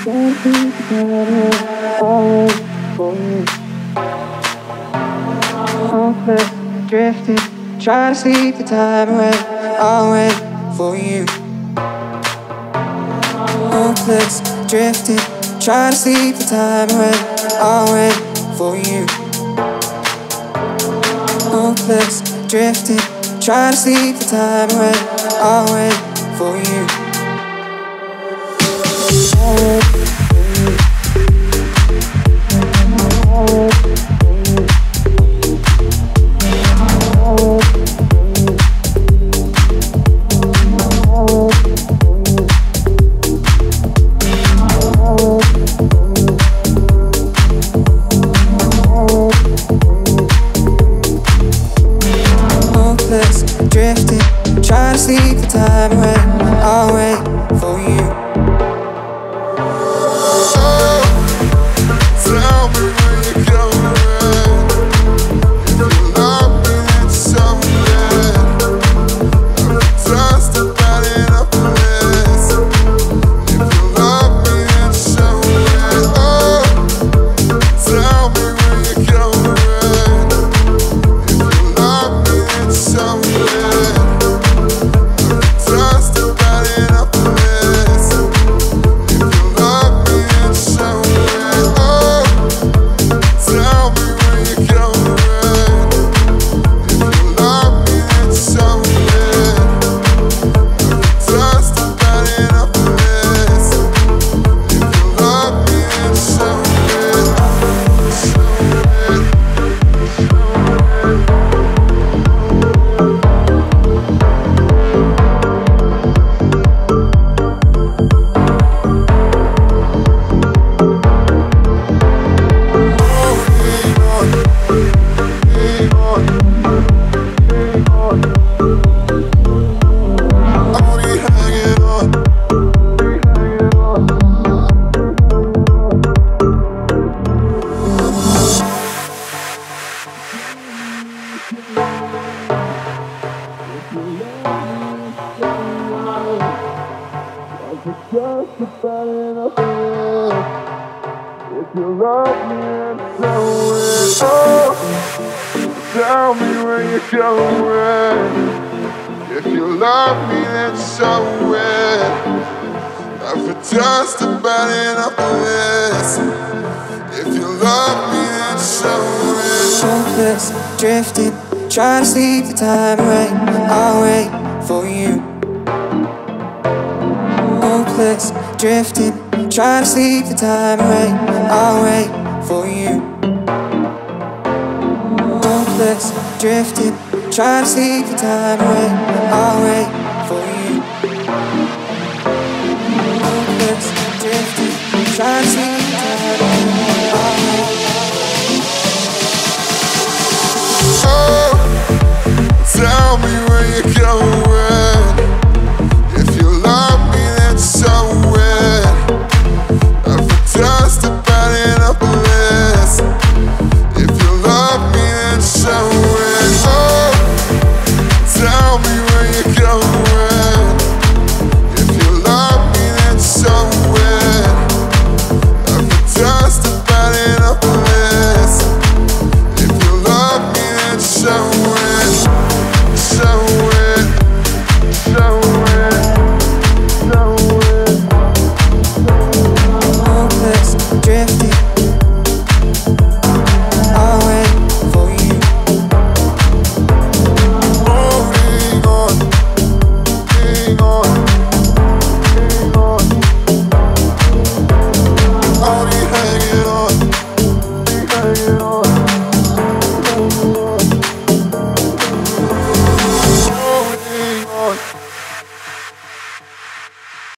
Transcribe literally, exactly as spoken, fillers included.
Drifted, try to sleep the time away. I'll wait for you. Hopeless, drifted, try to sleep the time away. I'll wait for you. Hopeless, drifted, try to sleep the time away. I'll wait for you. I'll wait for you. Drifting, trying to sleep the time away. I'll wait for you. Oh, tell me where you're going. If you love me, then show me that. I'm just about in a place. If you love me, then show me that. Oh, tell me where you're going. If you love me, then show me that. Just about enough. If you love me, then show it. Oh, tell me where you're going. If you love me, then show it. I've just about enough of this. If you love me, then show it. Hopeless, drifting, trying to sleep the time away. I'll wait for you. Hopeless, drifting, trying to sleep the time away. I'll wait for you. Hopeless, drifting, trying to sleep the time away. I'll wait